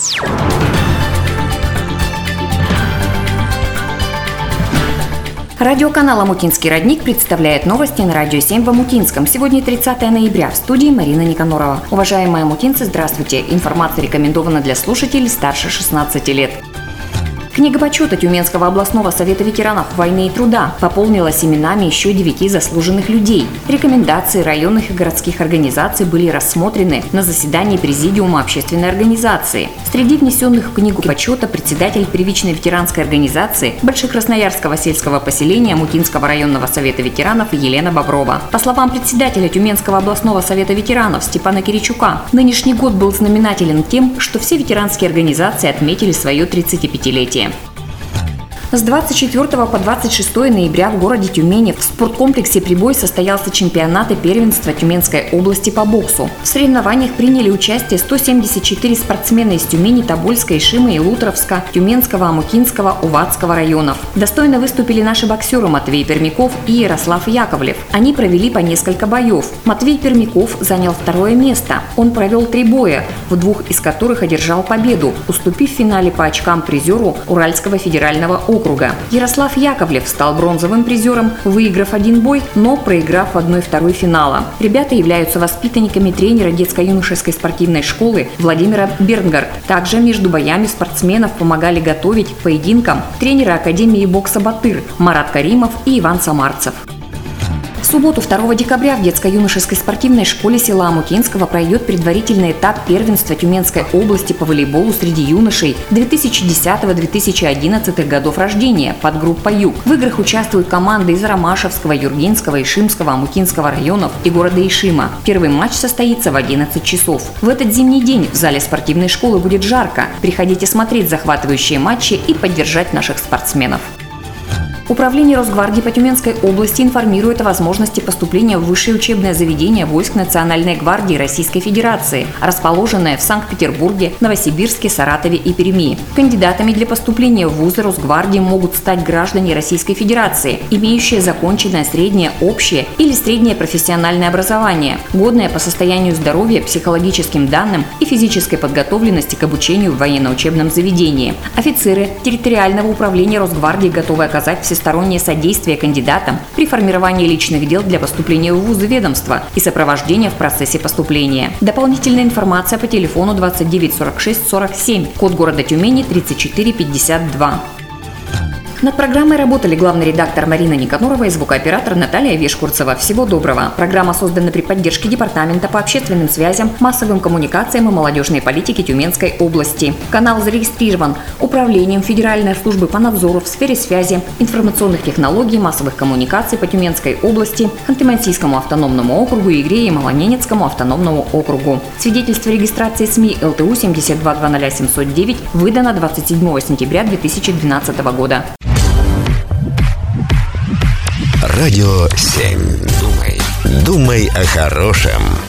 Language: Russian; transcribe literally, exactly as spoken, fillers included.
Радиоканал «Омутинский родник» представляет новости на Радио семь в Омутинском. Сегодня тридцатое ноября. В студии Марина Никонорова. Уважаемые омутинцы, здравствуйте. Информация рекомендована для слушателей старше шестнадцати лет. Книга почета Тюменского областного совета ветеранов войны и труда пополнилась именами еще девяти заслуженных людей. Рекомендации районных и городских организаций были рассмотрены на заседании Президиума общественной организации. Среди внесенных в книгу почета председатель первичной ветеранской организации Большекрасноярского сельского поселения Омутинского районного совета ветеранов Елена Боброва. По словам председателя Тюменского областного совета ветеранов Степана Киричука, нынешний год был знаменателен тем, что все ветеранские организации отметили свое тридцатипятилетие. С двадцать четвёртого по двадцать шестое ноября в городе Тюмени в спорткомплексе «Прибой» состоялся чемпионат и первенство Тюменской области по боксу. В соревнованиях приняли участие сто семьдесят четыре спортсмена из Тюмени, Тобольска, Ишима, Илутровска, Тюменского, Омутинского, Уватского районов. Достойно выступили наши боксеры Матвей Пермяков и Ярослав Яковлев. Они провели по несколько боев. Матвей Пермяков занял второе место. Он провел три боя, в двух из которых одержал победу, уступив в финале по очкам призеру Уральского федерального округа. Ярослав Яковлев стал бронзовым призером, выиграв один бой, но проиграв в одной-второй финала. Ребята являются воспитанниками тренера детско-юношеской спортивной школы Владимира Бернгард. Также между боями спортсменов помогали готовить к поединкам тренеры Академии бокса «Батыр» Марат Каримов и Иван Самарцев. В субботу, второго декабря, в детско-юношеской спортивной школе села Омутинского пройдет предварительный этап первенства Тюменской области по волейболу среди юношей две тысячи десятого — две тысячи одиннадцатого годов рождения под группой «Юг». В играх участвуют команды из Ромашевского, Юргинского, Ишимского, Омутинского районов и города Ишима. Первый матч состоится в одиннадцать часов. В этот зимний день в зале спортивной школы будет жарко. Приходите смотреть захватывающие матчи и поддержать наших спортсменов. Управление Росгвардии по Тюменской области информирует о возможности поступления в высшее учебное заведение войск Национальной гвардии Российской Федерации, расположенное в Санкт-Петербурге, Новосибирске, Саратове и Перми. Кандидатами для поступления в вузы Росгвардии могут стать граждане Российской Федерации, имеющие законченное среднее общее или среднее профессиональное образование, годное по состоянию здоровья, психологическим данным и физической подготовленности к обучению в военно-учебном заведении. Офицеры территориального управления Росгвардии готовы оказать всестороннее Всестороннее содействие кандидатам при формировании личных дел для поступления в вузы ведомства и сопровождения в процессе поступления. Дополнительная информация по телефону двадцать девять сорок шесть сорок семь, код города Тюмени тридцать четыре пятьдесят два. Над программой работали главный редактор Марина Никонорова и звукооператор Наталья Вешкурцева. Всего доброго. Программа создана при поддержке Департамента по общественным связям, массовым коммуникациям и молодежной политике Тюменской области. Канал зарегистрирован Управлением Федеральной службы по надзору в сфере связи, информационных технологий, массовых коммуникаций по Тюменской области, Ханты-Мансийскому автономному округу, Игре и Малоненецкому автономному округу. Свидетельство регистрации СМИ эл тэ у семь два два ноль семь ноль девять выдано двадцать седьмого сентября две тысячи двенадцатого года. Радио семь. Думай, думай о хорошем.